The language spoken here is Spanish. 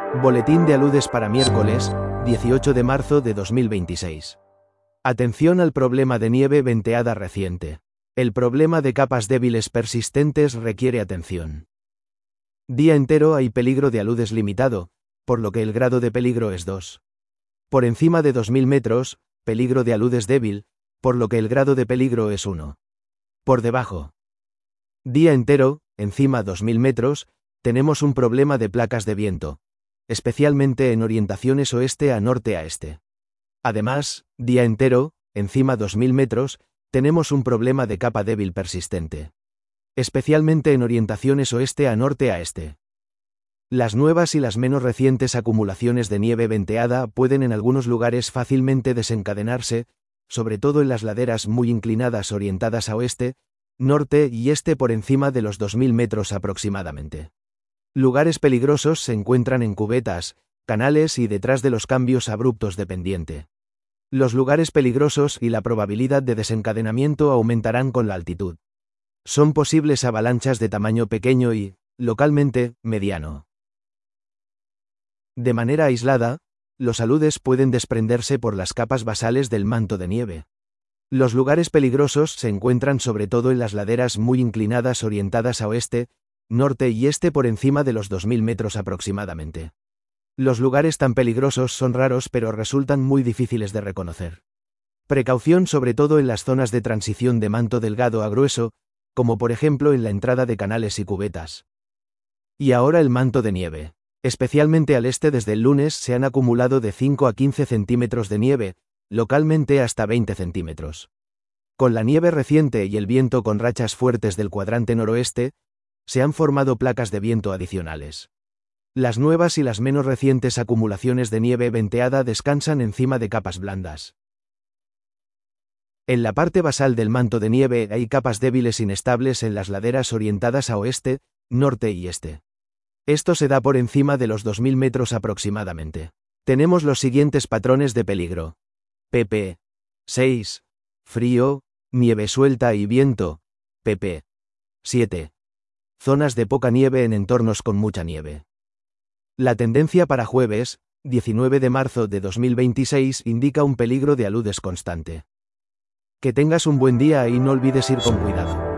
Boletín de aludes para miércoles, 18 de marzo de 2026. Atención al problema de nieve venteada reciente. El problema de capas débiles persistentes requiere atención. Día entero hay peligro de aludes limitado, por lo que el grado de peligro es 2. Por encima de 2000 metros, peligro de aludes débil, por lo que el grado de peligro es 1. Por debajo. Día entero, encima 2000 metros, tenemos un problema de placas de viento, especialmente en orientaciones oeste a norte a este. Además, día entero, encima 2000 metros, tenemos un problema de capa débil persistente, especialmente en orientaciones oeste a norte a este. Las nuevas y las menos recientes acumulaciones de nieve venteada pueden en algunos lugares fácilmente desencadenarse, sobre todo en las laderas muy inclinadas orientadas a oeste, norte y este por encima de los 2000 metros aproximadamente. Lugares peligrosos se encuentran en cubetas, canales y detrás de los cambios abruptos de pendiente. Los lugares peligrosos y la probabilidad de desencadenamiento aumentarán con la altitud. Son posibles avalanchas de tamaño pequeño y, localmente, mediano. De manera aislada, los aludes pueden desprenderse por las capas basales del manto de nieve. Los lugares peligrosos se encuentran sobre todo en las laderas muy inclinadas orientadas a oeste, norte y este por encima de los 2000 metros aproximadamente. Los lugares tan peligrosos son raros pero resultan muy difíciles de reconocer. Precaución sobre todo en las zonas de transición de manto delgado a grueso, como por ejemplo en la entrada de canales y cubetas. Y ahora el manto de nieve. Especialmente al este desde el lunes se han acumulado de 5 a 15 centímetros de nieve, localmente hasta 20 centímetros. Con la nieve reciente y el viento con rachas fuertes del cuadrante noroeste, se han formado placas de viento adicionales. Las nuevas y las menos recientes acumulaciones de nieve venteada descansan encima de capas blandas. En la parte basal del manto de nieve hay capas débiles inestables en las laderas orientadas a oeste, norte y este. Esto se da por encima de los 2000 metros aproximadamente. Tenemos los siguientes patrones de peligro. pp. 6. Frío, nieve suelta y viento. pp. 7. Zonas de poca nieve en entornos con mucha nieve. La tendencia para jueves, 19 de marzo de 2026 indica un peligro de aludes constante. Que tengas un buen día y no olvides ir con cuidado.